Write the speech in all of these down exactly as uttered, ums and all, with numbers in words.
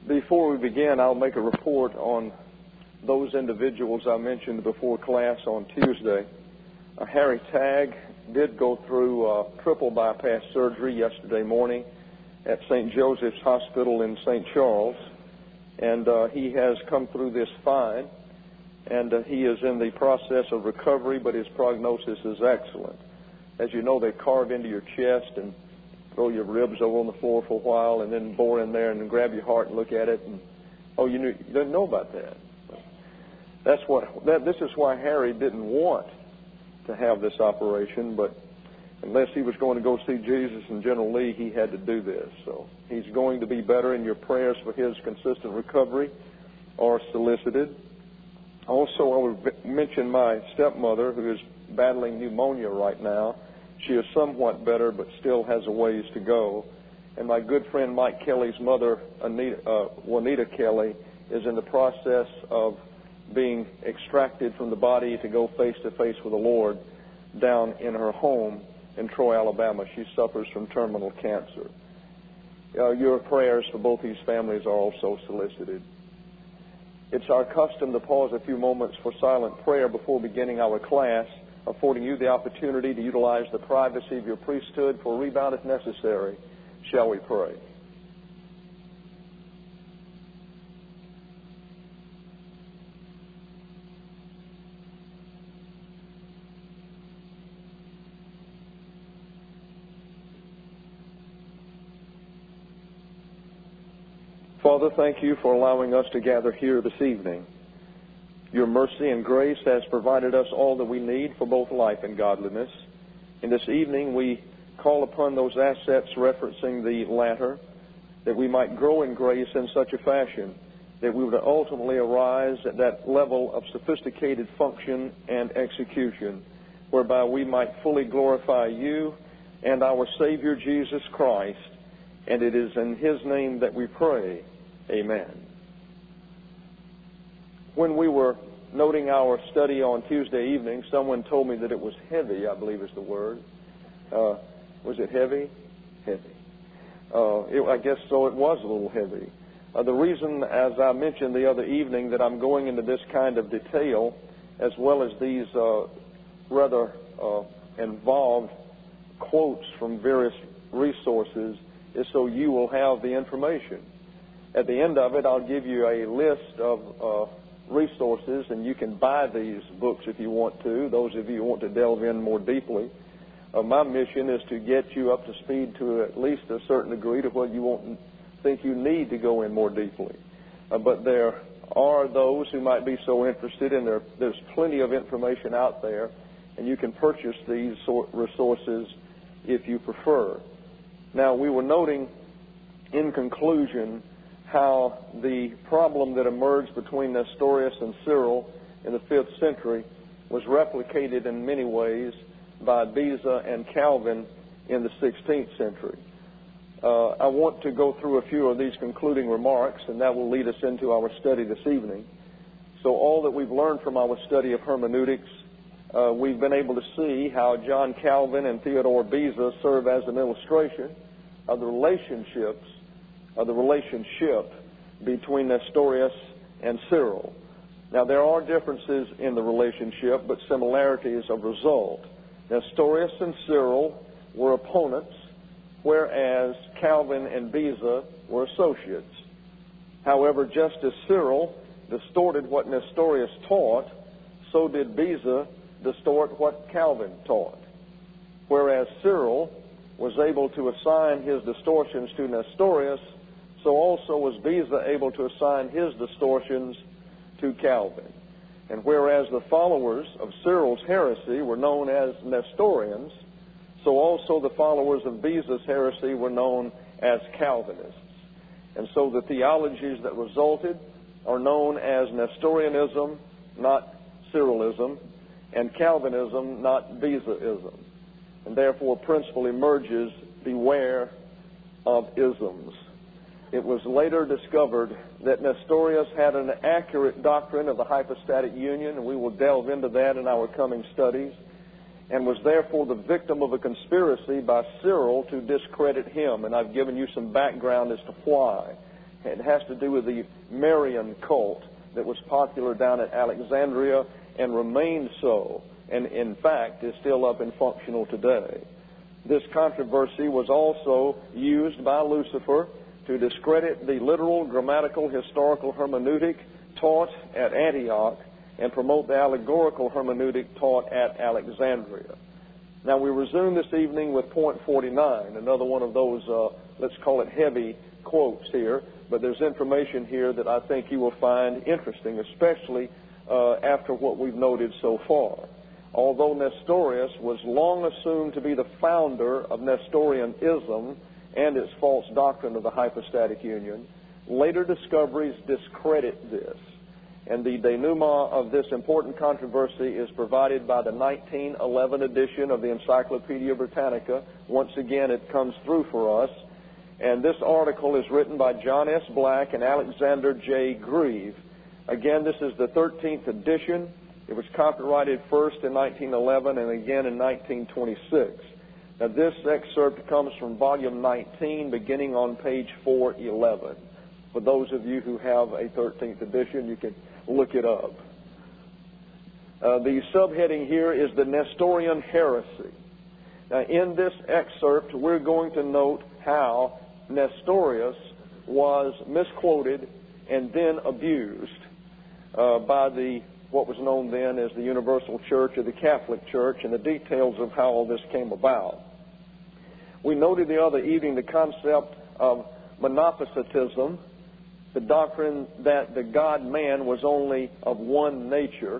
Before we begin, I'll make a report on those individuals I mentioned before class on Tuesday. Uh, Harry Tagg did go through uh, triple bypass surgery yesterday morning at Saint Joseph's Hospital in Saint Charles, and uh, he has come through this fine, and uh, he is in the process of recovery, but his prognosis is excellent. As you know, they carve into your chest and throw your ribs over on the floor for a while, and then bore in there and then grab your heart and look at it, and oh, you, knew, you didn't know about that. That's what. That, this is why Harry didn't want to have this operation, but unless he was going to go see Jesus and General Lee, he had to do this. So he's going to be better, and your prayers for his consistent recovery are solicited. Also, I would mention my stepmother, who is battling pneumonia right now. She is somewhat better, but still has a ways to go. And my good friend Mike Kelly's mother, Anita, uh, Juanita Kelly, is in the process of being extracted from the body to go face-to-face with the Lord down in her home in Troy, Alabama. She suffers from terminal cancer. Uh, your prayers for both these families are also solicited. It's our custom to pause a few moments for silent prayer before beginning our class, affording you the opportunity to utilize the privacy of your priesthood for a rebound if necessary. Shall we pray? Father, thank you for allowing us to gather here this evening. Your mercy and grace has provided us all that we need for both life and godliness. And this evening we call upon those assets referencing the latter, that we might grow in grace in such a fashion that we would ultimately arise at that level of sophisticated function and execution, whereby we might fully glorify you and our Savior Jesus Christ. And it is in His name that we pray. Amen. When we were noting our study on Tuesday evening, someone told me that it was heavy, I believe is the word. Uh, was it heavy? Heavy. Uh, it, I guess so, it was a little heavy. Uh, the reason, as I mentioned the other evening, that I'm going into this kind of detail, as well as these uh, rather uh, involved quotes from various resources, is so you will have the information. At the end of it, I'll give you a list of uh, resources, and you can buy these books if you want to, those of you who want to delve in more deeply. Uh, my mission is to get you up to speed to at least a certain degree to where you won't think you need to go in more deeply. Uh, but there are those who might be so interested, and there, there's plenty of information out there, and you can purchase these sort resources if you prefer. Now, we were noting in conclusion how the problem that emerged between Nestorius and Cyril in the fifth century was replicated in many ways by Beza and Calvin in the sixteenth century. Uh, I want to go through a few of these concluding remarks, and that will lead us into our study this evening. So all that we've learned from our study of hermeneutics, uh, we've been able to see how John Calvin and Theodore Beza serve as an illustration of the relationships of the relationship between Nestorius and Cyril. Now, there are differences in the relationship, but similarities of result. Nestorius and Cyril were opponents, whereas Calvin and Beza were associates. However, just as Cyril distorted what Nestorius taught, so did Beza distort what Calvin taught. Whereas Cyril was able to assign his distortions to Nestorius, so also was Beza able to assign his distortions to Calvin. And whereas the followers of Cyril's heresy were known as Nestorians, so also the followers of Beza's heresy were known as Calvinists. And so the theologies that resulted are known as Nestorianism, not Cyrilism, and Calvinism, not Bezaism. And therefore, principle emerges, beware of isms. It was later discovered that Nestorius had an accurate doctrine of the hypostatic union, and we will delve into that in our coming studies, and was therefore the victim of a conspiracy by Cyril to discredit him. And I've given you some background as to why. It has to do with the Marian cult that was popular down at Alexandria and remained so, and in fact is still up and functional today. This controversy was also used by Lucifer to discredit the literal, grammatical, historical hermeneutic taught at Antioch and promote the allegorical hermeneutic taught at Alexandria. Now we resume this evening with point forty-nine, another one of those, uh, let's call it heavy quotes here, but there's information here that I think you will find interesting, especially uh, after what we've noted so far. Although Nestorius was long assumed to be the founder of Nestorianism and its false doctrine of the hypostatic union, later discoveries discredit this. And the denouement of this important controversy is provided by the nineteen eleven edition of the Encyclopedia Britannica. Once again, it comes through for us. And this article is written by John S. Black and Alexander J. Grieve. Again, this is the thirteenth edition. It was copyrighted first in nineteen eleven and again in nineteen twenty-six. Now, this excerpt comes from volume nineteen, beginning on page four eleven. For those of you who have a thirteenth edition, you can look it up. Uh, the subheading here is the Nestorian heresy. Now, in this excerpt, we're going to note how Nestorius was misquoted and then abused uh, by the what was known then as the Universal Church or the Catholic Church, and the details of how all this came about. We noted the other evening the concept of monophysitism, the doctrine that the God-man was only of one nature.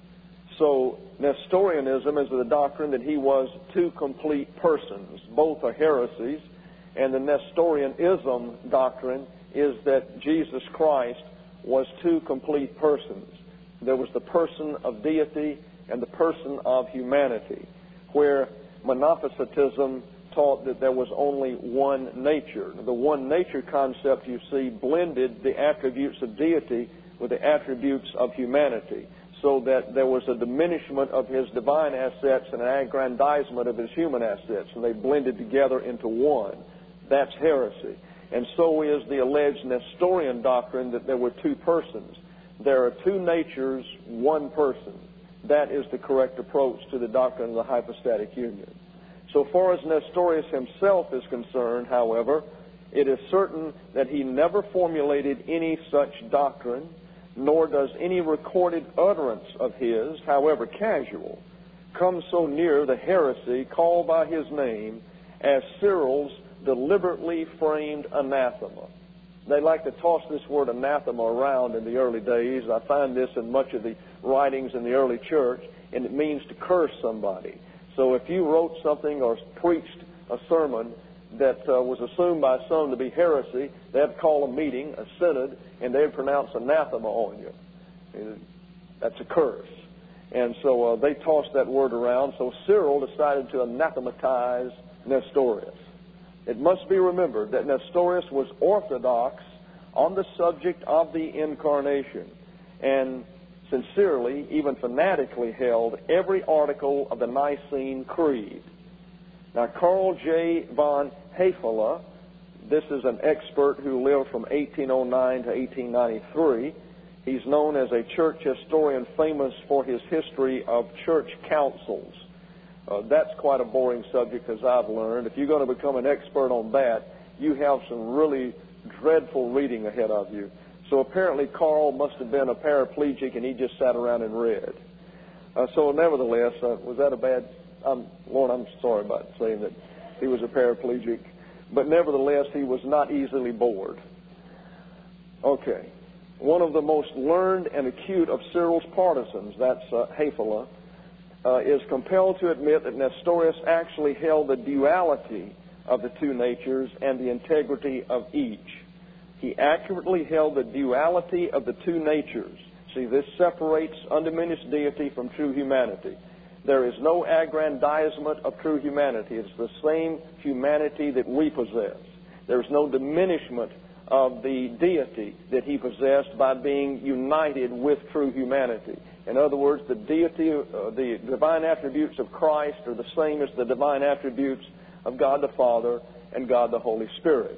So Nestorianism is the doctrine that he was two complete persons. Both are heresies, and the Nestorianism doctrine is that Jesus Christ was two complete persons. There was the person of deity and the person of humanity, where monophysitism taught that there was only one nature. The one nature concept, you see, blended the attributes of deity with the attributes of humanity, so that there was a diminishment of his divine assets and an aggrandizement of his human assets, and they blended together into one. That's heresy. And so is the alleged Nestorian doctrine that there were two persons. There are two natures, one person. That is the correct approach to the doctrine of the hypostatic union. So far as Nestorius himself is concerned, however, it is certain that he never formulated any such doctrine, nor does any recorded utterance of his, however casual, come so near the heresy called by his name as Cyril's deliberately framed anathema. They like to toss this word anathema around in the early days. I find this in much of the writings in the early church, and it means to curse somebody. So if you wrote something or preached a sermon that uh, was assumed by some to be heresy, they'd call a meeting, a synod, and they'd pronounce anathema on you. And that's a curse. And so uh, they tossed that word around. So Cyril decided to anathematize Nestorius. It must be remembered that Nestorius was orthodox on the subject of the incarnation and sincerely, even fanatically, held every article of the Nicene Creed. Now, Carl J. von Hefele, this is an expert who lived from eighteen oh nine to eighteen ninety-three. He's known as a church historian famous for his history of church councils. Uh, that's quite a boring subject, as I've learned. If you're going to become an expert on that, you have some really dreadful reading ahead of you. So apparently Carl must have been a paraplegic, and he just sat around and read. Uh, so nevertheless, uh, was that a bad... Um, Lord, I'm sorry about saying that he was a paraplegic. But nevertheless, he was not easily bored. Okay. One of the most learned and acute of Cyril's partisans, that's uh, Hefele, Uh, is compelled to admit that Nestorius actually held the duality of the two natures and the integrity of each. He accurately held the duality of the two natures. See, this separates undiminished deity from true humanity. There is no aggrandizement of true humanity. It's the same humanity that we possess. There is no diminishment of the deity that he possessed by being united with true humanity. In other words, the deity, uh, the divine attributes of Christ are the same as the divine attributes of God the Father and God the Holy Spirit.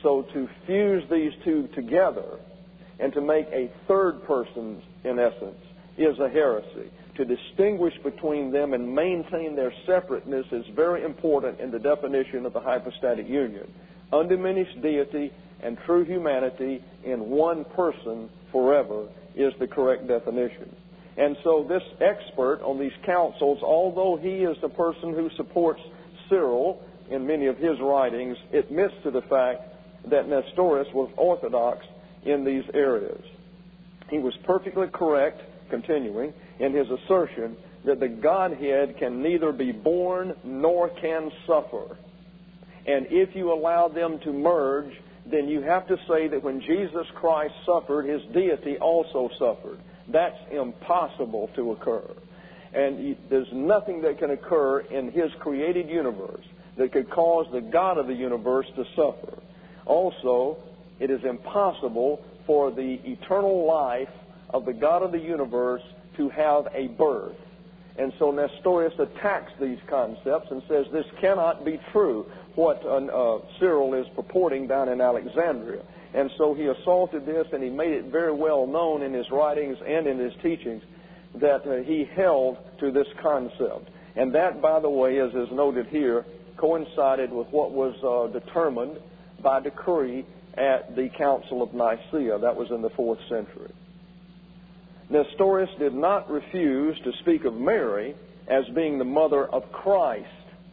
so to fuse these two together and to make a third person, in essence, is a heresy. To distinguish between them and maintain their separateness is very important in the definition of the hypostatic union. Undiminished deity and true humanity in one person forever is the correct definition. And so this expert on these councils, although he is the person who supports Cyril in many of his writings, admits to the fact that Nestorius was orthodox in these areas. He was perfectly correct, continuing, in his assertion that the Godhead can neither be born nor can suffer. And if you allow them to merge, then you have to say that when Jesus Christ suffered, his deity also suffered. That's impossible to occur. And there's nothing that can occur in his created universe that could cause the God of the universe to suffer. Also, it is impossible for the eternal life of the God of the universe to have a birth. And so Nestorius attacks these concepts and says this cannot be true, what uh, uh, Cyril is purporting down in Alexandria. And so he assaulted this, and he made it very well known in his writings and in his teachings that uh, he held to this concept. And that, by the way, as is noted here, coincided with what was uh, determined by decree at the Council of Nicaea. That was in the fourth century. Nestorius did not refuse to speak of Mary as being the mother of Christ,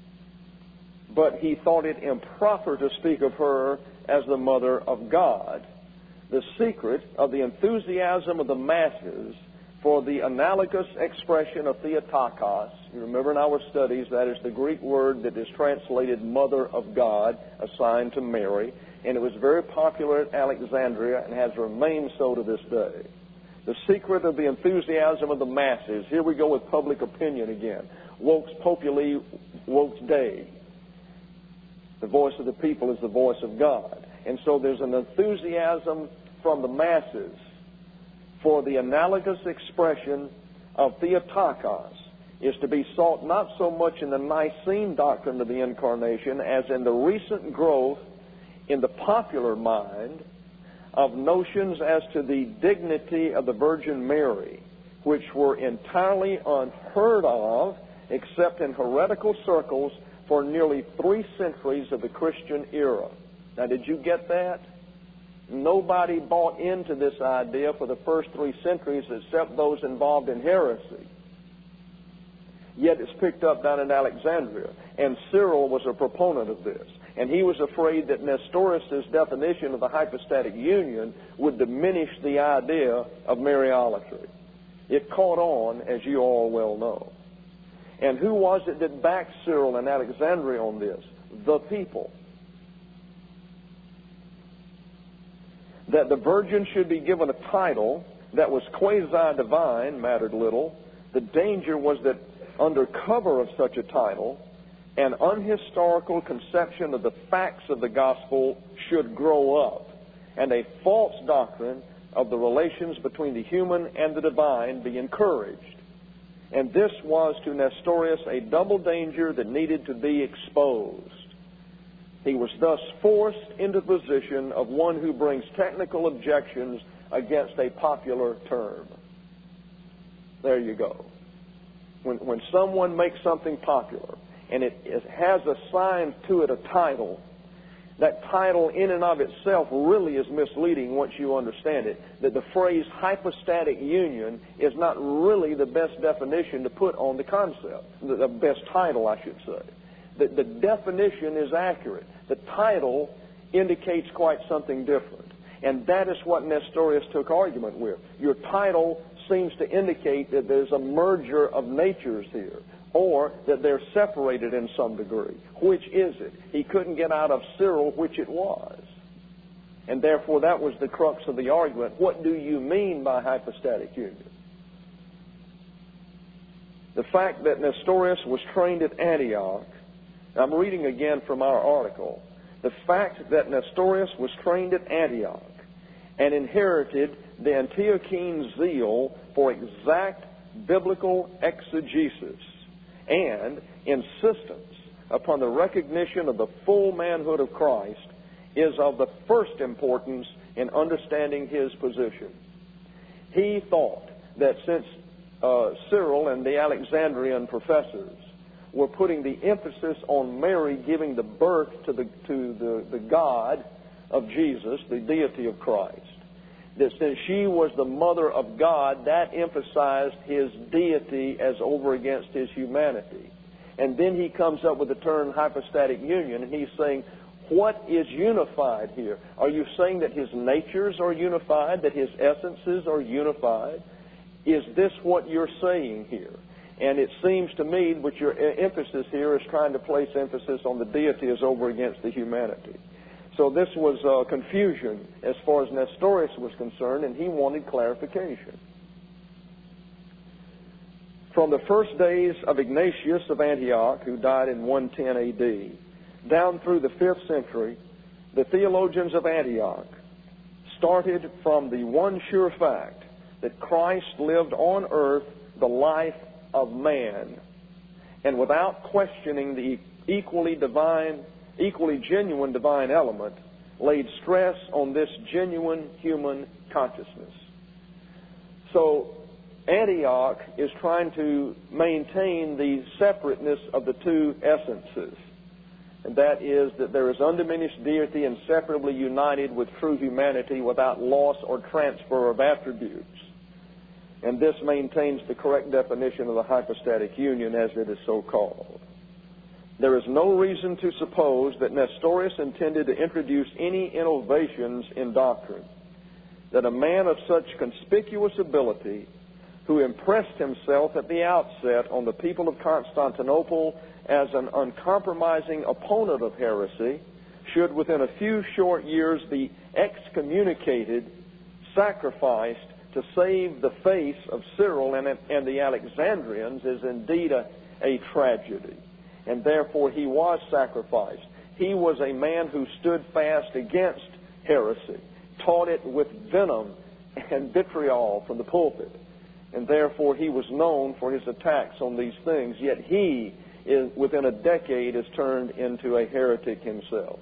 but he thought it improper to speak of her as the mother of God. The secret of the enthusiasm of the masses for the analogous expression of Theotokos, you remember in our studies that is the Greek word that is translated mother of God, assigned to Mary, and it was very popular at Alexandria and has remained so to this day. The secret of the enthusiasm of the masses, here we go with public opinion again. Vox populi, vox Dei. The voice of the people is the voice of God. And so there's an enthusiasm from the masses for the analogous expression of Theotokos is to be sought not so much in the Nicene doctrine of the Incarnation as in the recent growth in the popular mind of notions as to the dignity of the Virgin Mary, which were entirely unheard of except in heretical circles for nearly three centuries of the Christian era. Now, did you get that? Nobody bought into this idea for the first three centuries except those involved in heresy. Yet it's picked up down in Alexandria, and Cyril was a proponent of this. And he was afraid that Nestorius' definition of the hypostatic union would diminish the idea of Mariolatry. It caught on, as you all well know. And who was it that backed Cyril and Alexandria on this? The people. That the virgin should be given a title that was quasi-divine mattered little. The danger was that under cover of such a title, an unhistorical conception of the facts of the gospel should grow up, and a false doctrine of the relations between the human and the divine be encouraged. And this was to Nestorius a double danger that needed to be exposed. He was thus forced into the position of one who brings technical objections against a popular term. There you go. When, when someone makes something popular, and it, it has assigned to it a title, that title in and of itself really is misleading once you understand it. That the phrase hypostatic union is not really the best definition to put on the concept. The, the best title, I should say. The, the definition is accurate. The title indicates quite something different. And that is what Nestorius took argument with. Your title seems to indicate that there's a merger of natures here, or that they're separated in some degree. Which is it? He couldn't get out of Cyril which it was. And therefore that was the crux of the argument. What do you mean by hypostatic union? The fact that Nestorius was trained at Antioch, I'm reading again from our article, the fact that Nestorius was trained at Antioch and inherited the Antiochene zeal for exact biblical exegesis and insistence upon the recognition of the full manhood of Christ is of the first importance in understanding his position. He thought that since uh, Cyril and the Alexandrian professors were putting the emphasis on Mary giving the birth to the to the, the God of Jesus, the deity of Christ, that since she was the mother of God, that emphasized his deity as over against his humanity. And then he comes up with the term hypostatic union, and he's saying, what is unified here? Are you saying that his natures are unified, that his essences are unified? Is this what you're saying here? And it seems to me that your emphasis here is trying to place emphasis on the deity as over against the humanity. So this was uh, confusion as far as Nestorius was concerned, and he wanted clarification. From the first days of Ignatius of Antioch, who died in one ten A D, down through the fifth century, the theologians of Antioch started from the one sure fact that Christ lived on earth the life of man, and without questioning the equally divine, equally genuine divine element, laid stress on this genuine human consciousness. So Antioch is trying to maintain the separateness of the two essences, and that is that there is undiminished deity inseparably united with true humanity without loss or transfer of attributes. And this maintains the correct definition of the hypostatic union as it is so called. There is no reason to suppose that Nestorius intended to introduce any innovations in doctrine, that a man of such conspicuous ability, who impressed himself at the outset on the people of Constantinople as an uncompromising opponent of heresy, should within a few short years be excommunicated, sacrificed, to save the face of Cyril and, and the Alexandrians is indeed a, a tragedy. And therefore he was sacrificed. He was a man who stood fast against heresy, taught it with venom and vitriol from the pulpit. And therefore he was known for his attacks on these things. Yet he, is, within a decade, is turned into a heretic himself.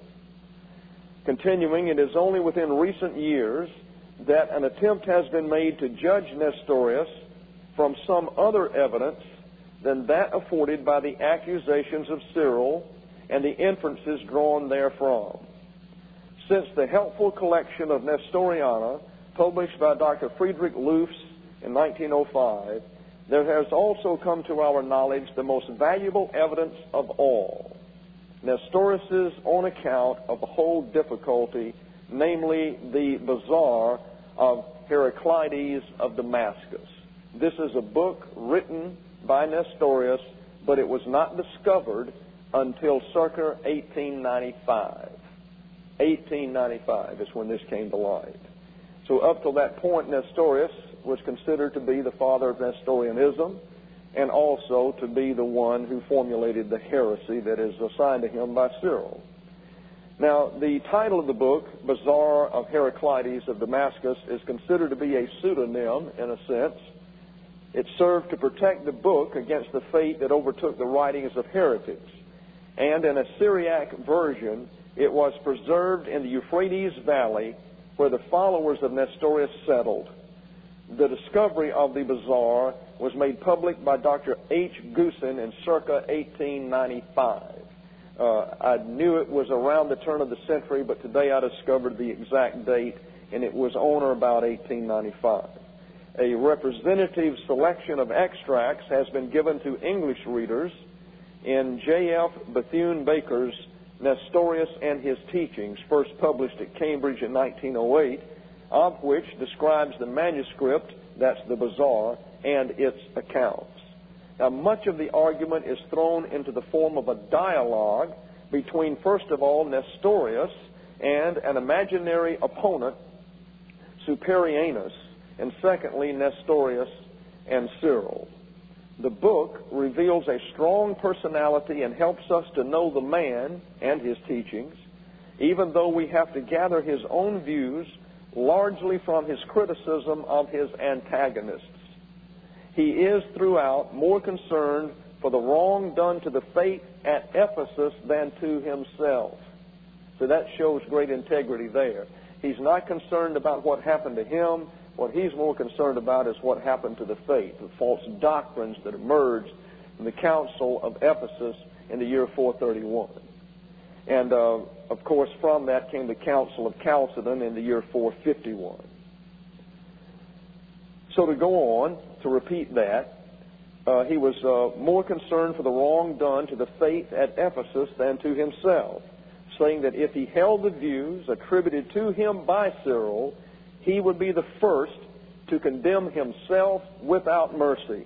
Continuing, it is only within recent years that an attempt has been made to judge Nestorius from some other evidence than that afforded by the accusations of Cyril and the inferences drawn therefrom. Since the helpful collection of Nestoriana, published by Doctor Friedrich Lufs in nineteen oh five, there has also come to our knowledge the most valuable evidence of all, Nestorius' own account of the whole difficulty, namely the Bazaar of Heraclides of Damascus. This is a book written by Nestorius, but it was not discovered until circa eighteen ninety-five. eighteen ninety-five is when this came to light. So up till that point, Nestorius was considered to be the father of Nestorianism, and also to be the one who formulated the heresy that is assigned to him by Cyril. Now, the title of the book, Bazaar of Heraclides of Damascus, is considered to be a pseudonym, in a sense. It served to protect the book against the fate that overtook the writings of heretics. And in a Syriac version, it was preserved in the Euphrates Valley, where the followers of Nestorius settled. The discovery of the Bazaar was made public by Doctor H. Goosen in circa eighteen ninety-five. Uh, I knew it was around the turn of the century, but today I discovered the exact date, and it was on or about eighteen ninety-five. A representative selection of extracts has been given to English readers in J F Bethune-Baker's Nestorius and His Teachings, first published at Cambridge in nineteen oh eight, of which describes the manuscript, that's the Bazaar, and its accounts. Now, much of the argument is thrown into the form of a dialogue between, first of all, Nestorius and an imaginary opponent, Superianus, and secondly, Nestorius and Cyril. The book reveals a strong personality and helps us to know the man and his teachings, even though we have to gather his own views largely from his criticism of his antagonists. He is throughout more concerned for the wrong done to the faith at Ephesus than to himself. So that shows great integrity there. He's not concerned about what happened to him. What he's more concerned about is what happened to the faith, the false doctrines that emerged in the Council of Ephesus in the year four thirty-one. And, uh, of course, from that came the Council of Chalcedon in the year four fifty-one. So to go on, to repeat that, uh, he was uh, more concerned for the wrong done to the faith at Ephesus than to himself, saying that if he held the views attributed to him by Cyril, he would be the first to condemn himself without mercy.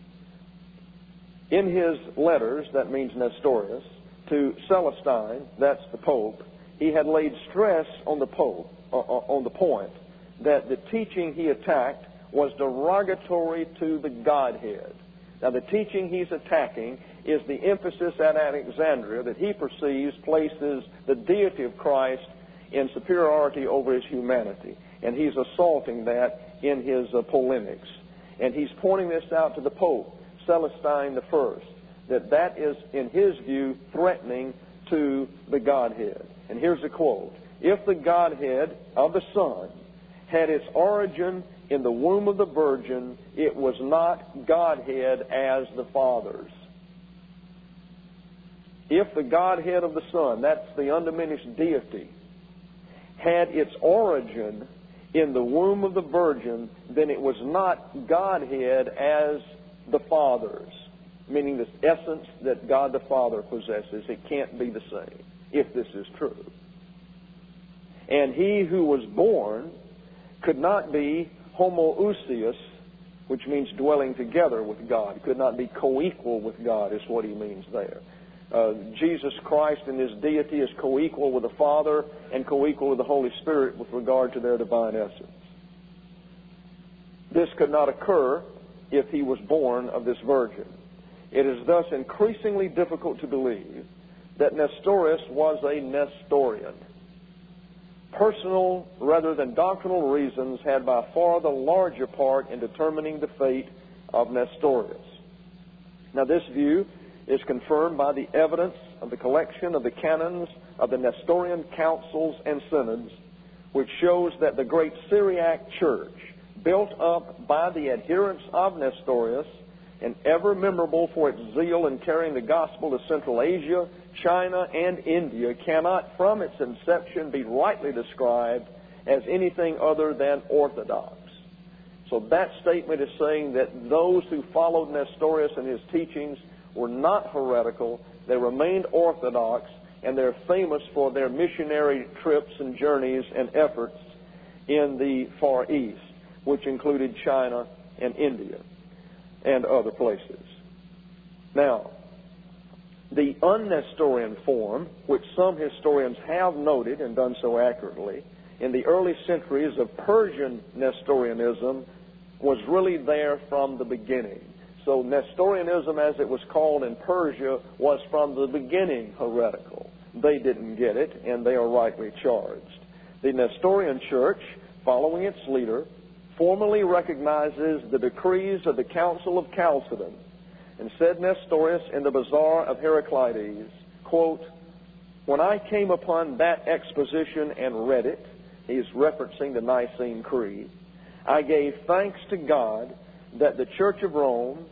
In his letters, that means Nestorius, to Celestine, that's the Pope, he had laid stress on the Pope, uh, on the point that the teaching he attacked was derogatory to the Godhead. Now, the teaching he's attacking is the emphasis at Alexandria that he perceives places the deity of Christ in superiority over his humanity. And he's assaulting that in his uh, polemics. And he's pointing this out to the Pope, Celestine the First, that that is, in his view, threatening to the Godhead. And here's a quote. If the Godhead of the Son had its origin in the womb of the Virgin, it was not Godhead as the Father's. If the Godhead of the Son, that's the undiminished deity, had its origin in the womb of the Virgin, then it was not Godhead as the Father's, meaning the essence that God the Father possesses. It can't be the same, if this is true. And he who was born could not be homoousios, which means dwelling together with God. Could not be co-equal with God is what he means there. Uh, Jesus Christ in his deity is co-equal with the Father and co-equal with the Holy Spirit with regard to their divine essence. This could not occur if he was born of this virgin. It is thus increasingly difficult to believe that Nestorius was a Nestorian. Personal rather than doctrinal reasons had by far the larger part in determining the fate of Nestorius. Now, this view is confirmed by the evidence of the collection of the canons of the Nestorian councils and synods, which shows that the great Syriac church, built up by the adherents of Nestorius and ever memorable for its zeal in carrying the gospel to Central Asia, China, and India, cannot from its inception be rightly described as anything other than orthodox. So that statement is saying that those who followed Nestorius and his teachings were not heretical, they remained orthodox, and they're famous for their missionary trips and journeys and efforts in the Far East, which included China and India and other places. Now, the un-Nestorian form, which some historians have noted and done so accurately, in the early centuries of Persian Nestorianism was really there from the beginning. So Nestorianism, as it was called in Persia, was from the beginning heretical. They didn't get it, and they are rightly charged. The Nestorian church, following its leader, formally recognizes the decrees of the Council of Chalcedon, and said Nestorius in the Bazaar of Heraclides, quote, "When I came upon that exposition and read it," he's referencing the Nicene Creed, "I gave thanks to God that the Church of Rome,"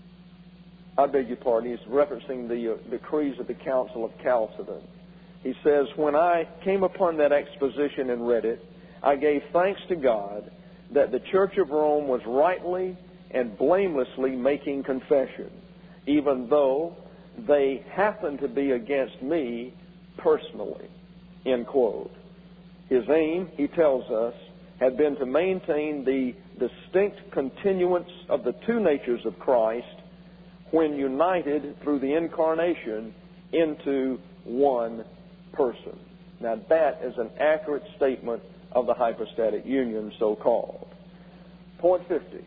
I beg your pardon, he's referencing the uh, decrees of the Council of Chalcedon. He says, "When I came upon that exposition and read it, I gave thanks to God that the Church of Rome was rightly and blamelessly making confession, even though they happened to be against me personally." End quote. His aim, he tells us, had been to maintain the distinct continuance of the two natures of Christ when united through the incarnation into one person. Now that is an accurate statement of the hypostatic union, so-called. Point fifty.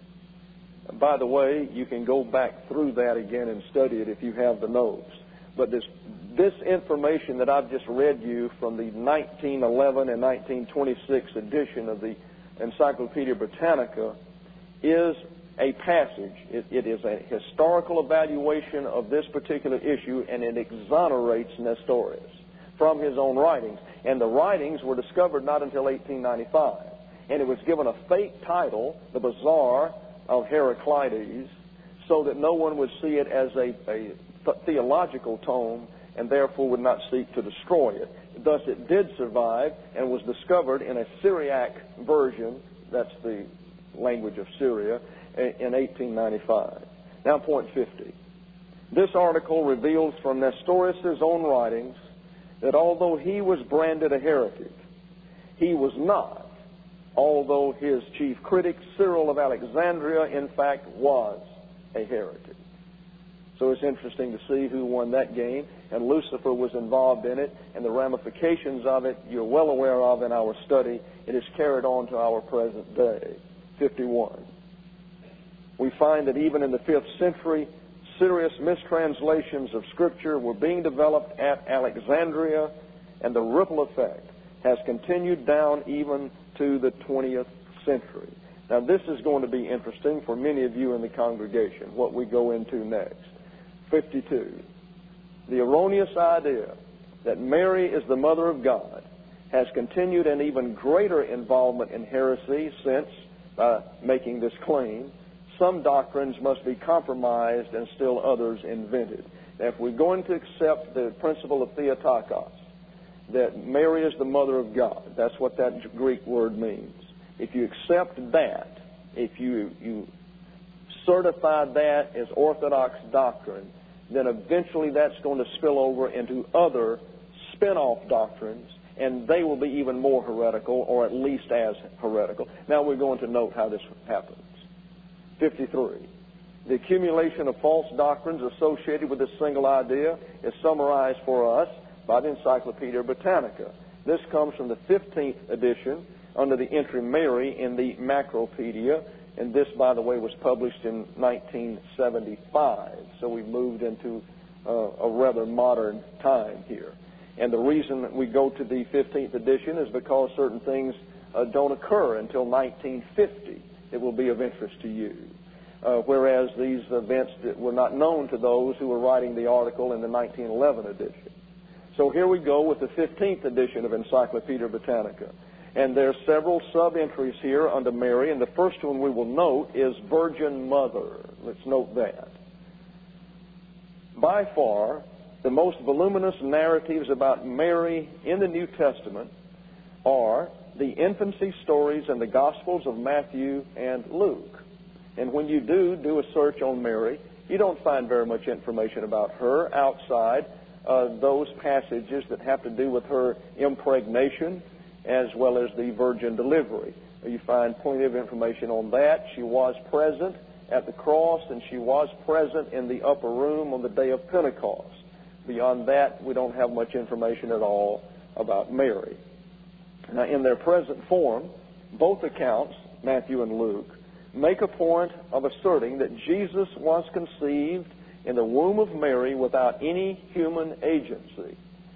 By the way, you can go back through that again and study it if you have the notes. But this this information that I've just read you from the nineteen eleven and nineteen twenty-six edition of the Encyclopedia Britannica is a passage. It, it is a historical evaluation of this particular issue, and it exonerates Nestorius. from his own writings. And the writings were discovered not until eighteen ninety-five. And it was given a fake title, The Bazaar of Heraclides, so that no one would see it as a, a theological tome and therefore would not seek to destroy it. Thus it did survive and was discovered in a Syriac version, that's the language of Syria, in eighteen ninety-five. Now point fifty. This article reveals from Nestorius' own writings that although he was branded a heretic, he was not, although his chief critic, Cyril of Alexandria, in fact was a heretic. So it's interesting to see who won that game, and Lucifer was involved in it, and the ramifications of it you're well aware of in our study. It is carried on to our present day. fifty-one. We find that even in the fifth century, serious mistranslations of Scripture were being developed at Alexandria, and the ripple effect has continued down even to the twentieth century. Now, this is going to be interesting for many of you in the congregation, what we go into next. fifty-two. The erroneous idea that Mary is the mother of God has continued an even greater involvement in heresy since, by making this claim, some doctrines must be compromised and still others invented. Now, if we're going to accept the principle of Theotokos, that Mary is the mother of God, that's what that Greek word means. If you accept that, if you, you certify that as Orthodox doctrine, then eventually that's going to spill over into other spin-off doctrines, and they will be even more heretical, or at least as heretical. Now we're going to note how this happens. fifty-three. The accumulation of false doctrines associated with this single idea is summarized for us by the Encyclopedia Britannica. This comes from the fifteenth edition under the entry Mary in the Macropedia, and this, by the way, was published in nineteen seventy-five, so we've moved into uh, a rather modern time here. And the reason that we go to the fifteenth edition is because certain things uh, don't occur until nineteen fifty. It will be of interest to you. Uh, whereas these events that were not known to those who were writing the article in the nineteen eleven edition. So here we go with the fifteenth edition of Encyclopedia Britannica. And there are several sub-entries here under Mary, and the first one we will note is Virgin Mother. Let's note that. By far, the most voluminous narratives about Mary in the New Testament are the infancy stories in the Gospels of Matthew and Luke. And when you do do a search on Mary, you don't find very much information about her outside uh, those passages that have to do with her impregnation as well as the virgin delivery. You find plenty of information on that. She was present at the cross, and she was present in the upper room on the day of Pentecost. Beyond that, we don't have much information at all about Mary. Now, in their present form, both accounts, Matthew and Luke, make a point of asserting that Jesus was conceived in the womb of Mary without any human agency.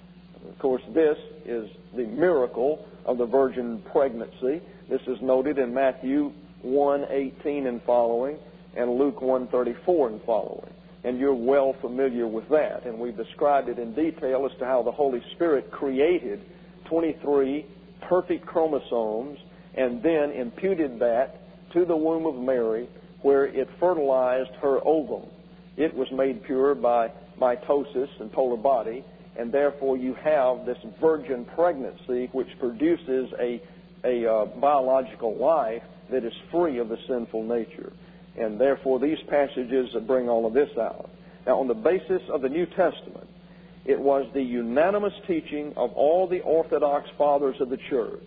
Of course, this is the miracle of the virgin pregnancy. This is noted in Matthew one eighteen and following, and Luke one thirty-four and following. And you're well familiar with that. And we've described it in detail as to how the Holy Spirit created twenty-three perfect chromosomes and then imputed that to the womb of Mary, where it fertilized her ovum. It was made pure by mitosis and polar body, and therefore you have this virgin pregnancy which produces a, a uh, biological life that is free of the sinful nature. And therefore these passages bring all of this out. Now, on the basis of the New Testament, it was the unanimous teaching of all the Orthodox fathers of the church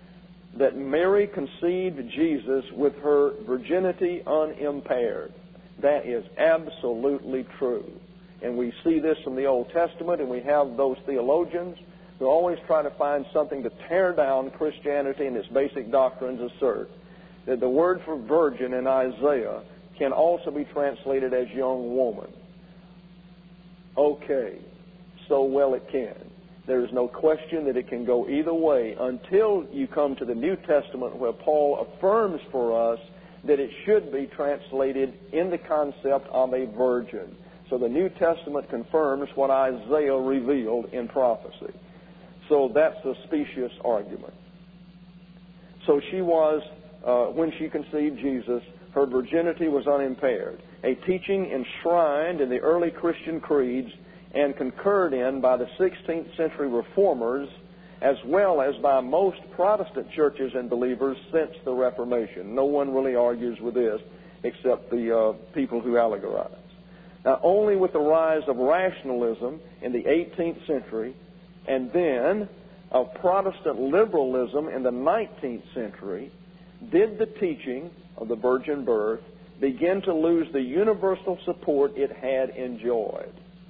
that Mary conceived Jesus with her virginity unimpaired. That is absolutely true. And we see this from the Old Testament, and we have those theologians who always try to find something to tear down Christianity and its basic doctrines, assert that the word for virgin in Isaiah can also be translated as young woman. Okay, so well it can. There is no question that it can go either way until you come to the New Testament, where Paul affirms for us that it should be translated in the concept of a virgin. So the New Testament confirms what Isaiah revealed in prophecy. So that's a specious argument. So she was, uh, when she conceived Jesus, her virginity was unimpaired, a teaching enshrined in the early Christian creeds and concurred in by the sixteenth century reformers, as well as by most Protestant churches and believers since the Reformation. No one really argues with this except the uh, people who allegorize. Now, only with the rise of rationalism in the eighteenth century and then of Protestant liberalism in the nineteenth century did the teaching of the virgin birth begin to lose the universal support it had enjoyed.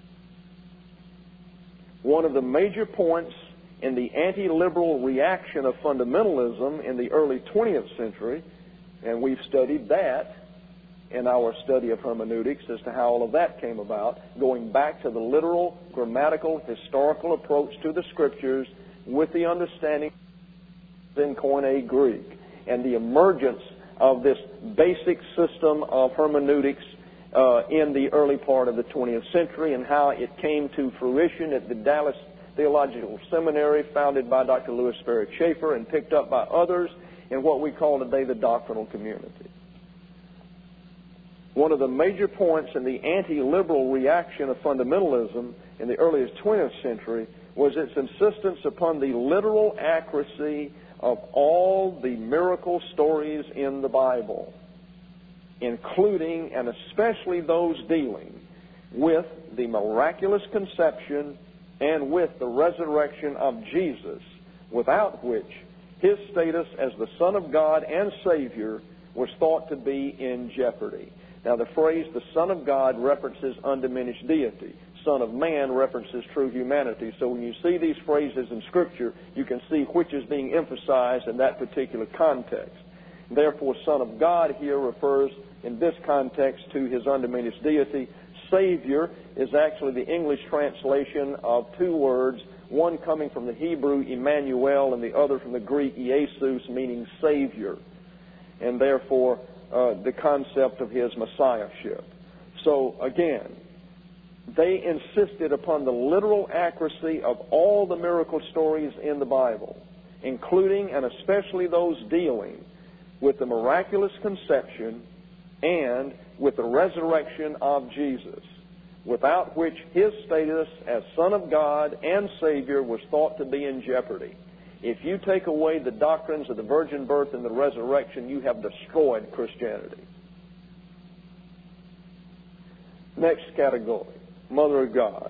One of the major points in the anti-liberal reaction of fundamentalism in the early twentieth century, and we've studied that in our study of hermeneutics as to how all of that came about, going back to the literal, grammatical, historical approach to the Scriptures with the understanding in Koine Greek and the emergence of this basic system of hermeneutics uh, in the early part of the twentieth century, and how it came to fruition at the Dallas Theological Seminary, founded by Doctor Louis Sperry Chafer and picked up by others in what we call today the doctrinal community. One of the major points in the anti-liberal reaction of fundamentalism in the earliest twentieth century was its insistence upon the literal accuracy of all the miracle stories in the Bible, including and especially those dealing with the miraculous conception and with the resurrection of Jesus, without which his status as the Son of God and Savior was thought to be in jeopardy. Now, the phrase, the Son of God, references undiminished deity. Son of Man references true humanity. So when you see these phrases in Scripture, you can see which is being emphasized in that particular context. Therefore, Son of God here refers in this context to his undiminished deity. Savior is actually the English translation of two words, one coming from the Hebrew Emmanuel and the other from the Greek Jesus, meaning Savior, and therefore uh, the concept of his messiahship. So again, they insisted upon the literal accuracy of all the miracle stories in the Bible, including and especially those dealing with the miraculous conception and with the resurrection of Jesus, without which his status as Son of God and Savior was thought to be in jeopardy. If you take away the doctrines of the virgin birth and the resurrection, you have destroyed Christianity. Next category, Mother of God.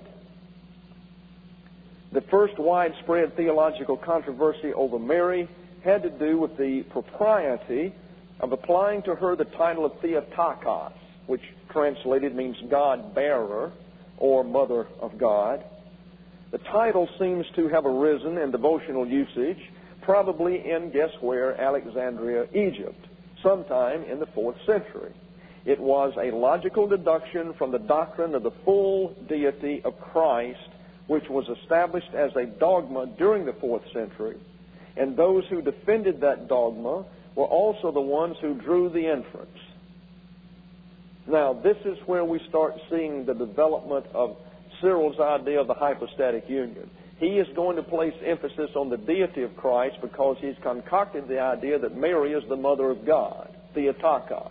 The first widespread theological controversy over Mary had to do with the propriety of applying to her the title of Theotokos, which translated means God-bearer or Mother of God. The title seems to have arisen in devotional usage, probably in, guess where, Alexandria, Egypt, sometime in the fourth century. It was a logical deduction from the doctrine of the full deity of Christ, which was established as a dogma during the fourth century. And those who defended that dogma were also the ones who drew the inference. Now, this is where we start seeing the development of Cyril's idea of the hypostatic union. He is going to place emphasis on the deity of Christ because he's concocted the idea that Mary is the Mother of God, Theotokos.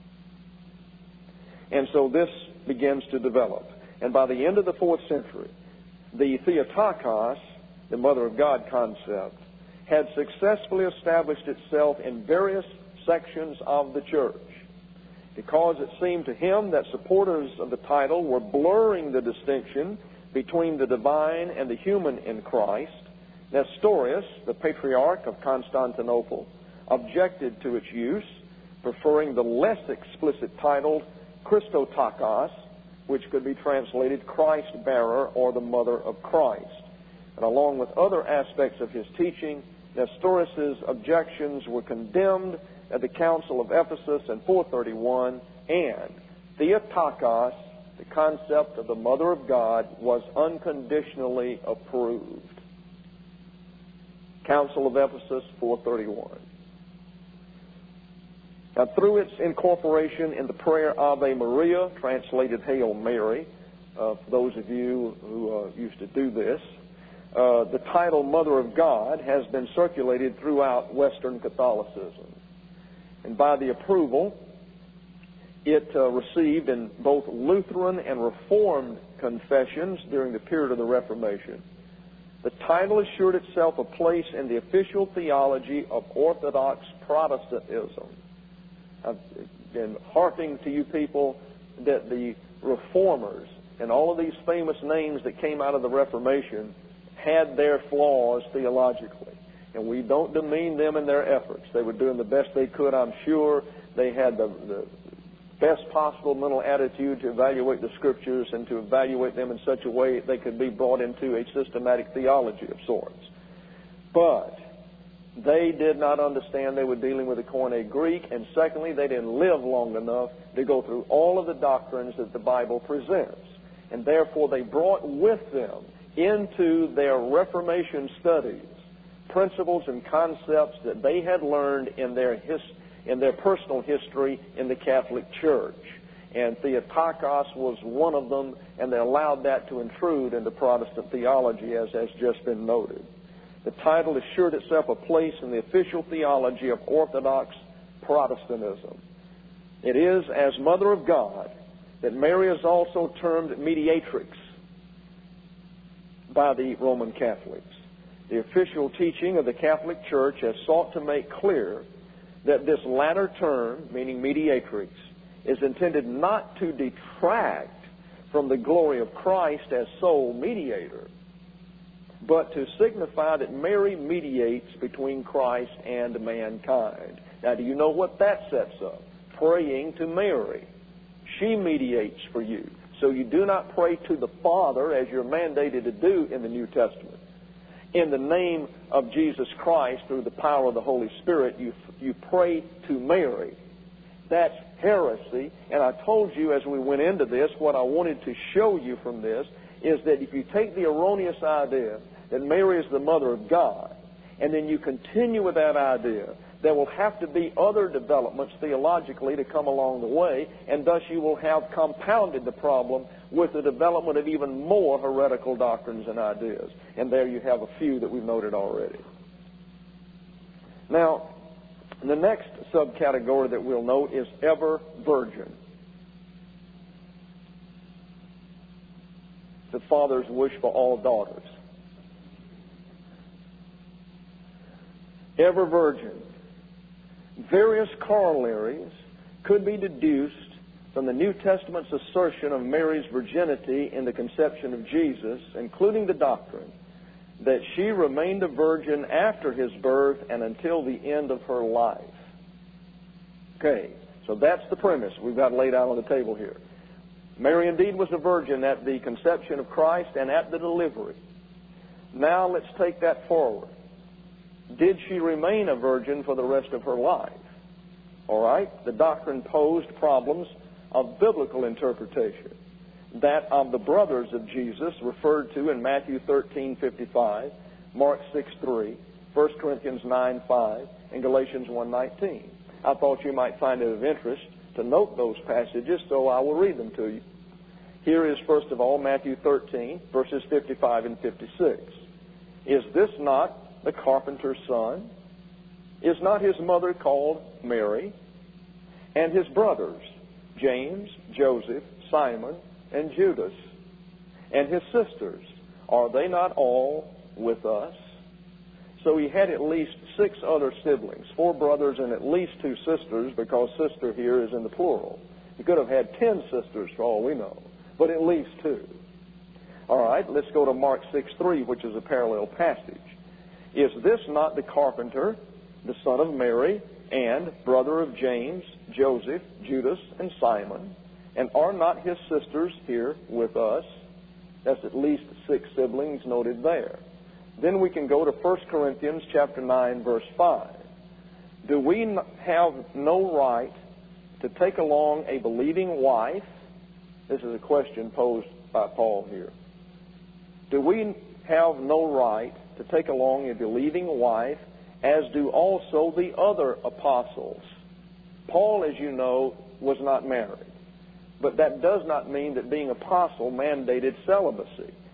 And so this begins to develop. And by the end of the fourth century, the Theotokos, the Mother of God concept, had successfully established itself in various sections of the church, because it seemed to him that supporters of the title were blurring the distinction between the divine and the human in Christ. Nestorius, the Patriarch of Constantinople, objected to its use, preferring the less explicit title Christotokos, which could be translated Christ-bearer or the Mother of Christ. And along with other aspects of his teaching, Nestorius' objections were condemned at the Council of Ephesus in four thirty-one, and Theotokos, the concept of the Mother of God, was unconditionally approved. Council of Ephesus, four thirty-one. Now, through its incorporation in the prayer Ave Maria, translated Hail Mary, uh, for those of you who uh, used to do this, uh, the title Mother of God has been circulated throughout Western Catholicism. And by the approval it uh, received in both Lutheran and Reformed confessions during the period of the Reformation, the title assured itself a place in the official theology of Orthodox Protestantism. I've been harping to you people that the Reformers and all of these famous names that came out of the Reformation had their flaws theologically. And we don't demean them in their efforts. They were doing the best they could, I'm sure. They had the, the best possible mental attitude to evaluate the Scriptures and to evaluate them in such a way they could be brought into a systematic theology of sorts. But they did not understand they were dealing with the Koine Greek, and secondly, they didn't live long enough to go through all of the doctrines that the Bible presents. And therefore, they brought with them into their Reformation studies principles and concepts that they had learned in their his, in their personal history in the Catholic Church. And Theotokos was one of them, and they allowed that to intrude into Protestant theology, as has just been noted. The title assured itself a place in the official theology of Orthodox Protestantism. It is as Mother of God that Mary is also termed mediatrix by the Roman Catholics. The official teaching of the Catholic Church has sought to make clear that this latter term, meaning mediatrix, is intended not to detract from the glory of Christ as sole mediator, but to signify that Mary mediates between Christ and mankind. Now, do you know what that sets up? Praying to Mary. She mediates for you. So you do not pray to the Father as you're mandated to do in the New Testament. In the name of Jesus Christ, through the power of the Holy Spirit, you, you pray to Mary. That's heresy. And I told you as we went into this, what I wanted to show you from this is that if you take the erroneous idea that Mary is the Mother of God, and then you continue with that idea, there will have to be other developments theologically to come along the way, and thus you will have compounded the problem with the development of even more heretical doctrines and ideas. And there you have a few that we've noted already. Now, the next subcategory that we'll note is ever virgin. The Father's wish for all daughters. Ever virgin. Various corollaries could be deduced from the New Testament's assertion of Mary's virginity in the conception of Jesus, including the doctrine that she remained a virgin after his birth and until the end of her life. Okay, so that's the premise we've got laid out on the table here. Mary indeed was a virgin at the conception of Christ and at the delivery. Now let's take that forward. Did she remain a virgin for the rest of her life? All right, the doctrine posed problems of biblical interpretation. That of the brothers of Jesus, referred to in Matthew thirteen fifty-five, Mark six three, First Corinthians nine five, and Galatians one nineteen. I thought you might find it of interest to note those passages, so I will read them to you. Here is, first of all, Matthew thirteen, verses fifty-five and fifty-six. Is this not the carpenter's son? Is not his mother called Mary? And his brothers, James, Joseph, Simon, and Judas? And his sisters, are they not all with us? So he had at least six other siblings, four brothers and at least two sisters, because sister here is in the plural. He could have had ten sisters for all we know, but at least two. All right, let's go to Mark six three, which is a parallel passage. Is this not the carpenter, the son of Mary, and brother of James, Joseph, Judas, and Simon? And are not his sisters here with us? That's at least six siblings noted there. Then we can go to First Corinthians chapter nine, verse five. Do we have no right to take along a believing wife? This is a question posed by Paul here. Do we have no right to take along a believing wife, as do also the other apostles? Paul, as you know, was not married. But that does not mean that being apostle mandated celibacy.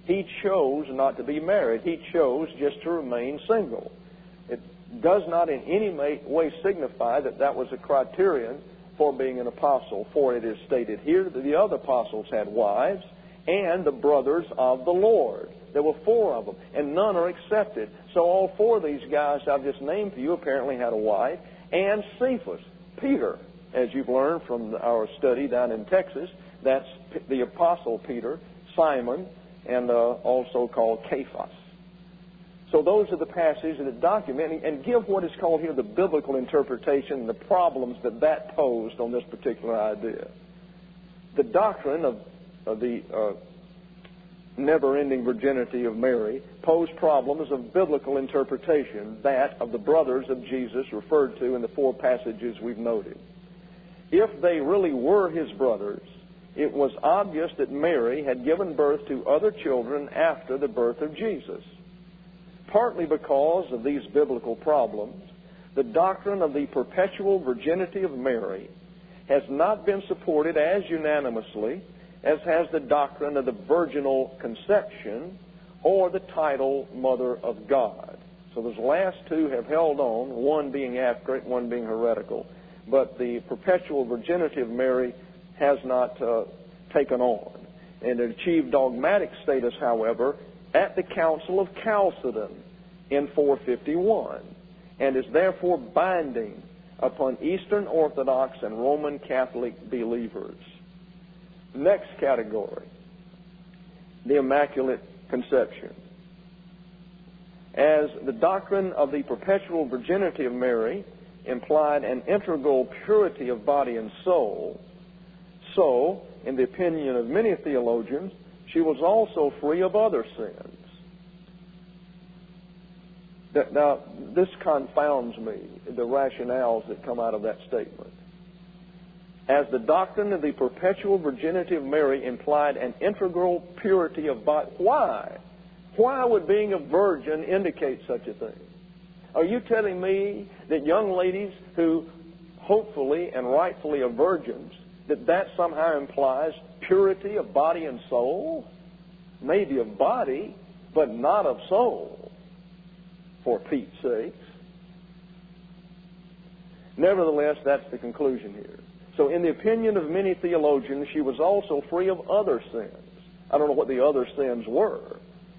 He chose not to be married. He chose just to remain single. It does not in any way signify that that was a criterion for being an apostle, for it is stated here that the other apostles had wives and the brothers of the Lord. There were four of them, and none are accepted. So all four of these guys I've just named for you apparently had a wife. And Cephas, Peter, as you've learned from our study down in Texas, that's the apostle Peter, Simon, and uh, also called Cephas. So those are the passages that document and give what is called here the biblical interpretation and the problems that that posed on this particular idea. The doctrine of, of the uh, never-ending virginity of Mary posed problems of biblical interpretation, that of the brothers of Jesus referred to in the four passages we've noted. If they really were his brothers, it was obvious that Mary had given birth to other children after the birth of Jesus. Partly because of these biblical problems, the doctrine of the perpetual virginity of Mary has not been supported as unanimously as has the doctrine of the virginal conception or the title Mother of God. So those last two have held on, one being accurate, one being heretical. But the perpetual virginity of Mary has not uh, taken on. And it achieved dogmatic status, however, at the Council of Chalcedon in four fifty-one, and is therefore binding upon Eastern Orthodox and Roman Catholic believers. Next category, the Immaculate Conception. As the doctrine of the perpetual virginity of Mary implied an integral purity of body and soul, so, in the opinion of many theologians, she was also free of other sins. Now, this confounds me, the rationales that come out of that statement. As the doctrine of the perpetual virginity of Mary implied an integral purity of body. Why? Why would being a virgin indicate such a thing? Are you telling me that young ladies who hopefully and rightfully are virgins, that that somehow implies purity of body and soul? Maybe of body, but not of soul, for Pete's sakes. Nevertheless, that's the conclusion here. So in the opinion of many theologians, she was also free of other sins. I don't know what the other sins were.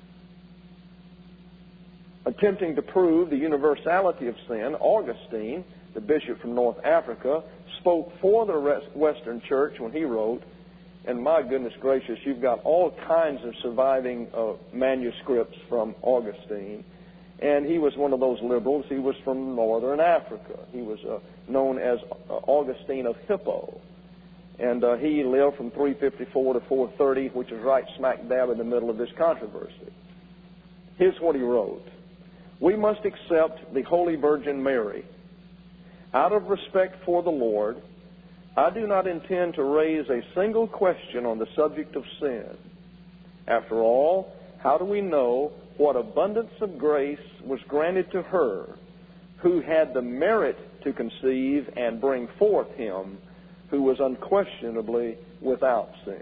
Attempting to prove the universality of sin, Augustine, the bishop from North Africa, spoke for the Western Church when he wrote, and my goodness gracious, you've got all kinds of surviving uh, manuscripts from Augustine. And he was one of those liberals. He was from northern Africa. He was uh, known as uh, Augustine of Hippo. And uh, he lived from three fifty-four to four thirty, which is right smack dab in the middle of this controversy. Here's what he wrote. We must accept the Holy Virgin Mary. Out of respect for the Lord, I do not intend to raise a single question on the subject of sin. After all, how do we know what abundance of grace was granted to her who had the merit to conceive and bring forth him who was unquestionably without sin?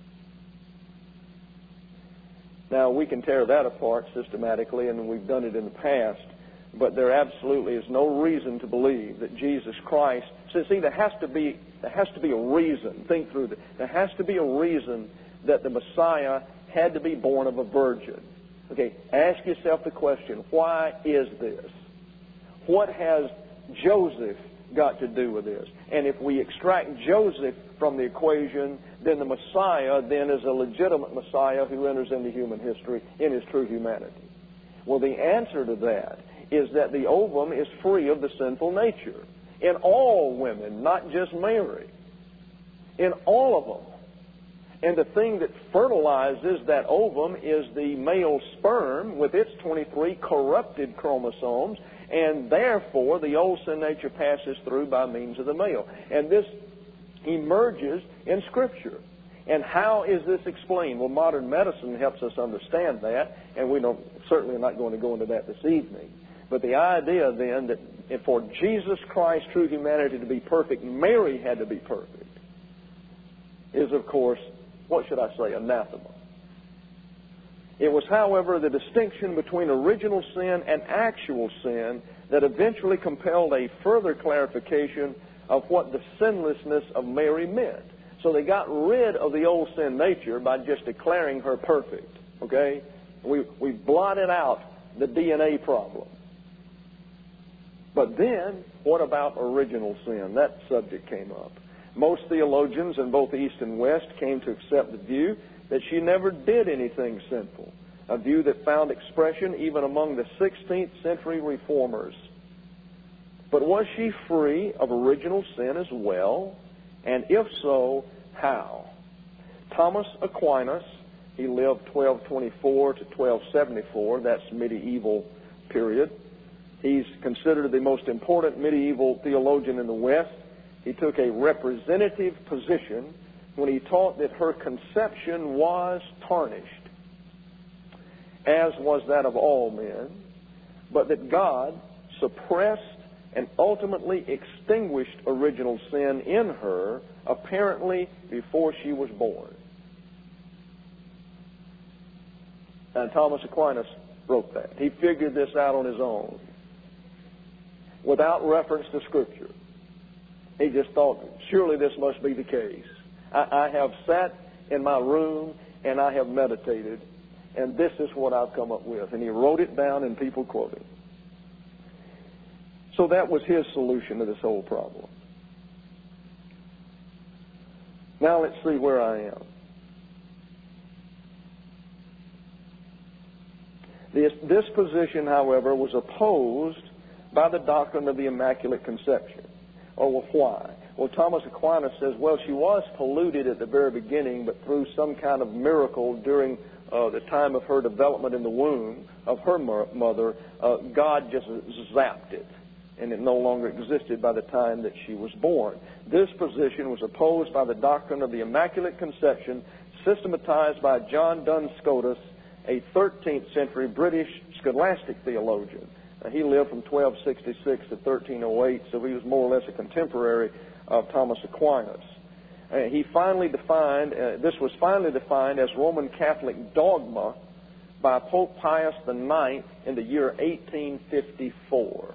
Now, we can tear that apart systematically, and we've done it in the past, but there absolutely is no reason to believe that Jesus Christ... So, see, there has to be, there has to be a reason. Think through this. There has to be a reason that the Messiah had to be born of a virgin. Okay, ask yourself the question, why is this? What has Joseph got to do with this? And if we extract Joseph from the equation, then the Messiah then is a legitimate Messiah who enters into human history in his true humanity. Well, the answer to that is that the ovum is free of the sinful nature in all women, not just Mary. In all of them. And the thing that fertilizes that ovum is the male sperm with its twenty-three corrupted chromosomes, and therefore the old sin nature passes through by means of the male. And this emerges in Scripture. And how is this explained? Well, modern medicine helps us understand that, and we don't certainly are not going to go into that this evening. But the idea then that for Jesus Christ's true humanity to be perfect, Mary had to be perfect, is of course, what should I say, anathema. It was, however, the distinction between original sin and actual sin that eventually compelled a further clarification of what the sinlessness of Mary meant. So they got rid of the old sin nature by just declaring her perfect. Okay? We, we blotted out the D N A problem. But then, what about original sin? That subject came up. Most theologians in both East and West came to accept the view that she never did anything sinful, a view that found expression even among the sixteenth century reformers. But was she free of original sin as well? And if so, how? Thomas Aquinas, he lived twelve twenty-four to twelve seventy-four, that's medieval period. He's considered the most important medieval theologian in the West. He took a representative position when he taught that her conception was tarnished, as was that of all men, but that God suppressed and ultimately extinguished original sin in her, apparently before she was born. And Thomas Aquinas wrote that. He figured this out on his own, without reference to Scripture. He just thought, surely this must be the case. I, I have sat in my room and I have meditated, and this is what I've come up with. And he wrote it down, and people quote it. So that was his solution to this whole problem. Now let's see where I am. This, this position, however, was opposed by the doctrine of the Immaculate Conception. Oh, well, why? Well, Thomas Aquinas says, well, she was polluted at the very beginning, but through some kind of miracle during uh, the time of her development in the womb of her mother, uh, God just zapped it, and it no longer existed by the time that she was born. This position was opposed by the doctrine of the Immaculate Conception, systematized by John Duns Scotus, a thirteenth century British scholastic theologian. Uh, he lived from twelve sixty-six to thirteen oh eight, so he was more or less a contemporary of Thomas Aquinas. Uh, he finally defined, uh, this was finally defined as Roman Catholic dogma by Pope Pius the ninth in the year eighteen fifty-four.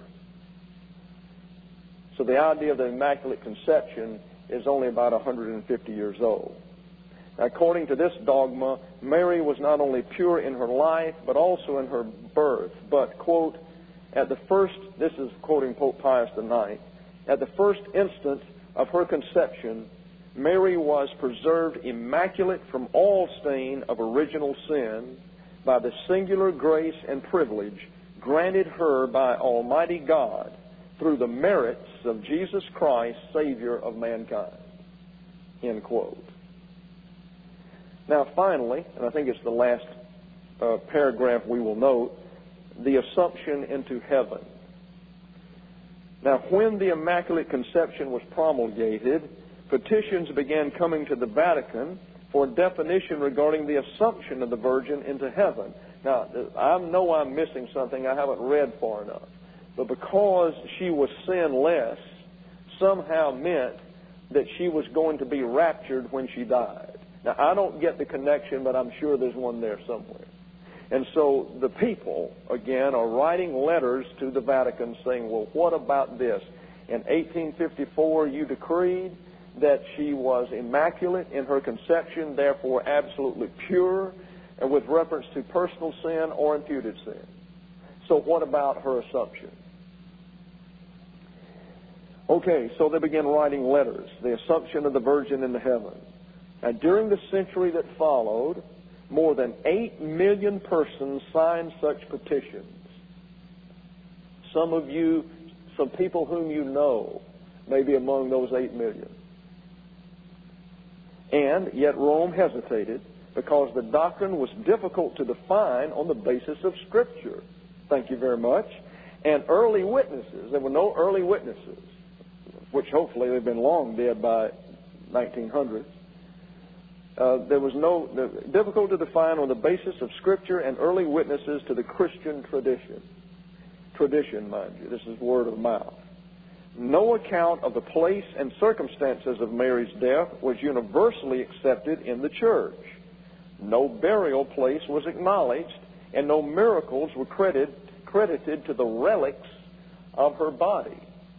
So the idea of the Immaculate Conception is only about one hundred fifty years old. According to this dogma, Mary was not only pure in her life, but also in her birth. But, quote, at the first, this is quoting Pope Pius the ninth, at the first instant of her conception, Mary was preserved immaculate from all stain of original sin by the singular grace and privilege granted her by Almighty God through the merits of Jesus Christ, Savior of mankind. End quote. Now, finally, and I think it's the last uh, paragraph we will note, the Assumption into heaven. Now, when the Immaculate Conception was promulgated, petitions began coming to the Vatican for definition regarding the Assumption of the Virgin into heaven. Now, I know I'm missing something. I haven't read far enough. But because she was sinless, somehow meant that she was going to be raptured when she died. Now, I don't get the connection, but I'm sure there's one there somewhere. And so the people, again, are writing letters to the Vatican saying, well, what about this? In eighteen fifty-four, you decreed that she was immaculate in her conception, therefore absolutely pure, and with reference to personal sin or imputed sin. So what about her assumption? Okay, so they began writing letters, the Assumption of the Virgin into heaven. And during the century that followed, more than eight million persons signed such petitions. Some of you, some people whom you know, may be among those eight million. And yet Rome hesitated because the doctrine was difficult to define on the basis of Scripture. Thank you very much. And early witnesses, there were no early witnesses, which hopefully they've been long dead by nineteen hundred. Uh, there was no, uh, difficult to define on the basis of Scripture and early witnesses to the Christian tradition. Tradition, mind you, this is word of mouth. No account of the place and circumstances of Mary's death was universally accepted in the church. No burial place was acknowledged, and no miracles were credited, credited to the relics of her body.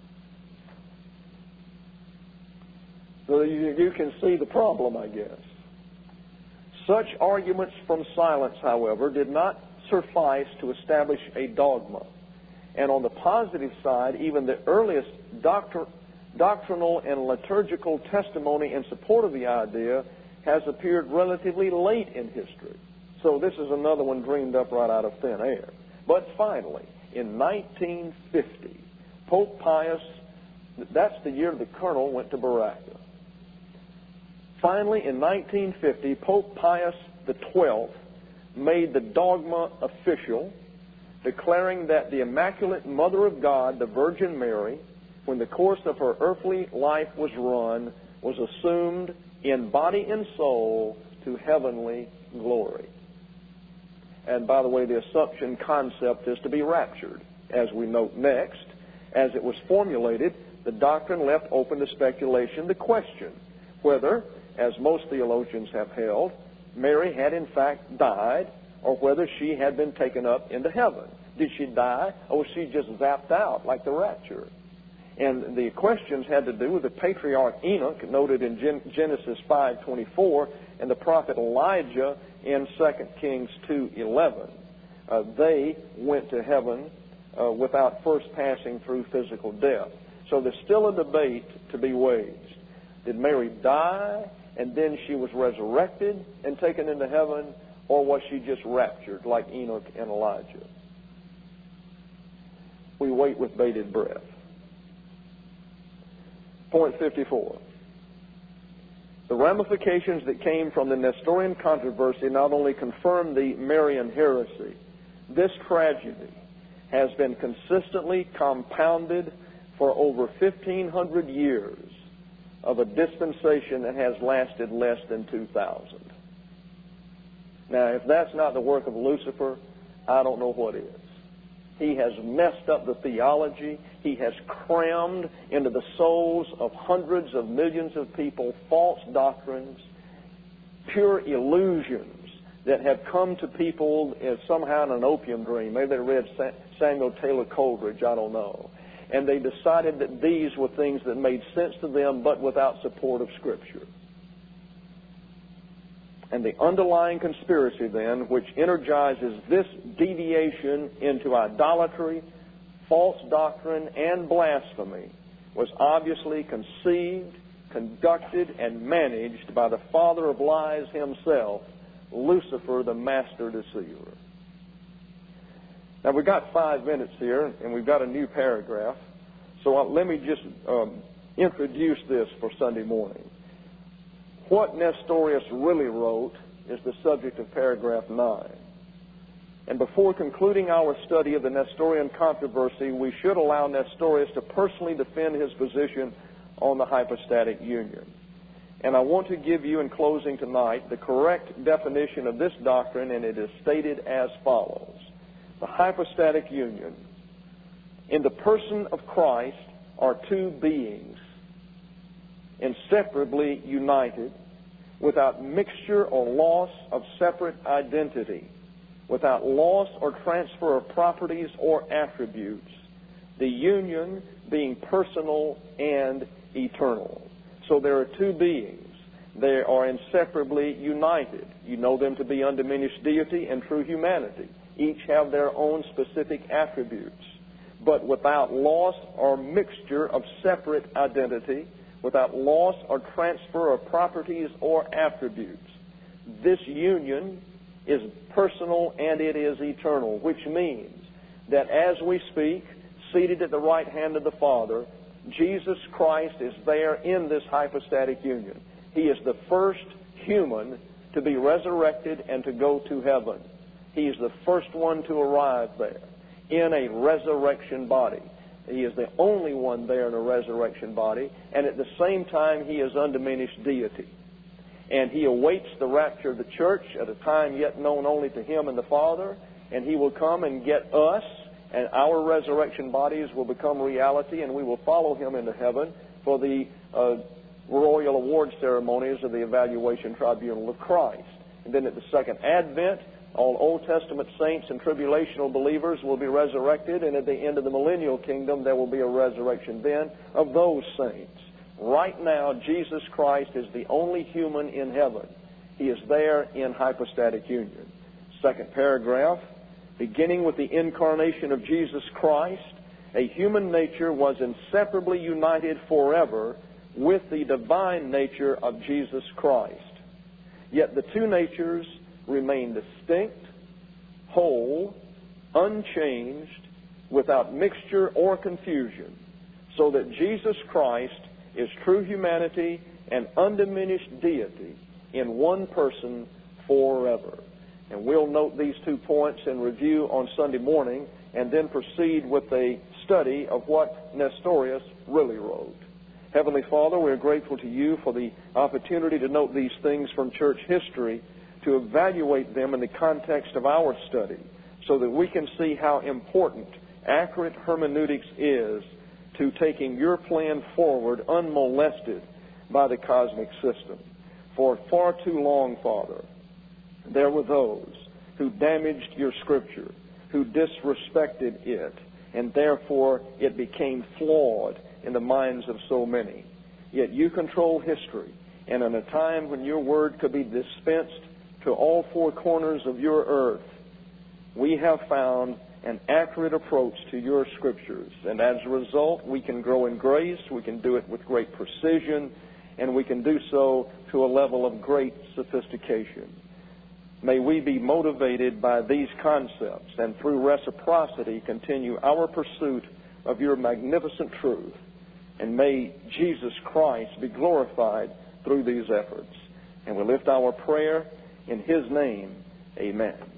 So you, you can see the problem, I guess. Such arguments from silence, however, did not suffice to establish a dogma. And on the positive side, even the earliest doctor, doctrinal and liturgical testimony in support of the idea has appeared relatively late in history. So this is another one dreamed up right out of thin air. But finally, in nineteen fifty, Pope Pius, that's the year the colonel went to Baraka. Finally, in nineteen fifty, Pope Pius the twelfth made the dogma official, declaring that the Immaculate Mother of God, the Virgin Mary, when the course of her earthly life was run, was assumed in body and soul to heavenly glory. And by the way, the Assumption concept is to be raptured. As we note next, as it was formulated, the doctrine left open to speculation the question whether, as most theologians have held, Mary had in fact died, or whether she had been taken up into heaven. Did she die, or was she just zapped out like the rapture? And the questions had to do with the patriarch Enoch, noted in Gen- Genesis five twenty-four, and the prophet Elijah in Second Kings two eleven. Uh, they went to heaven uh, without first passing through physical death. So there's still a debate to be waged. Did Mary die, and then she was resurrected and taken into heaven, or was she just raptured like Enoch and Elijah? We wait with bated breath. Point fifty-four. The ramifications that came from the Nestorian controversy not only confirmed the Marian heresy, this tragedy has been consistently compounded for over fifteen hundred years of a dispensation that has lasted less than two thousand. Now, if that's not the work of Lucifer, I don't know what is. He has messed up the theology. He has crammed into the souls of hundreds of millions of people false doctrines, pure illusions that have come to people as somehow in an opium dream. Maybe they read Samuel Taylor Coleridge, I don't know. And they decided that these were things that made sense to them, but without support of Scripture. And the underlying conspiracy then, which energizes this deviation into idolatry, false doctrine, and blasphemy, was obviously conceived, conducted, and managed by the father of lies himself, Lucifer, the master deceiver. Now, we've got five minutes here, and we've got a new paragraph. So uh, let me just um, introduce this for Sunday morning. What Nestorius really wrote is the subject of paragraph nine. And before concluding our study of the Nestorian controversy, we should allow Nestorius to personally defend his position on the hypostatic union. And I want to give you in closing tonight the correct definition of this doctrine, and it is stated as follows. The hypostatic union. In the person of Christ are two beings, inseparably united, without mixture or loss of separate identity, without loss or transfer of properties or attributes, the union being personal and eternal. So there are two beings. They are inseparably united. You know them to be undiminished deity and true humanity. Each have their own specific attributes, but without loss or mixture of separate identity, without loss or transfer of properties or attributes. This union is personal and it is eternal, which means that as we speak, seated at the right hand of the Father, Jesus Christ is there in this hypostatic union. He is the first human to be resurrected and to go to heaven. He is the first one to arrive there in a resurrection body. He is the only one there in a resurrection body, and at the same time he is undiminished deity. And he awaits the rapture of the church at a time yet known only to him and the Father, and he will come and get us, and our resurrection bodies will become reality, and we will follow him into heaven for the uh, royal award ceremonies of the evaluation tribunal of Christ. And then at the second advent, all Old Testament saints and tribulational believers will be resurrected, and at the end of the millennial kingdom, there will be a resurrection then of those saints. Right now, Jesus Christ is the only human in heaven. He is there in hypostatic union. Second paragraph, beginning with the incarnation of Jesus Christ, a human nature was inseparably united forever with the divine nature of Jesus Christ. Yet the two natures remain distinct, whole, unchanged, without mixture or confusion, so that Jesus Christ is true humanity and undiminished deity in one person forever. And we'll note these two points in review on Sunday morning and then proceed with a study of what Nestorius really wrote. Heavenly Father, we're grateful to you for the opportunity to note these things from church history, to evaluate them in the context of our study, so that we can see how important accurate hermeneutics is to taking your plan forward unmolested by the cosmic system. For far too long, Father, there were those who damaged your Scripture, who disrespected it, and therefore it became flawed in the minds of so many. Yet you control history, and in a time when your word could be dispensed to all four corners of your earth, we have found an accurate approach to your Scriptures. And as a result, we can grow in grace, we can do it with great precision, and we can do so to a level of great sophistication. May we be motivated by these concepts and through reciprocity continue our pursuit of your magnificent truth. And may Jesus Christ be glorified through these efforts. And we lift our prayer in His name. Amen.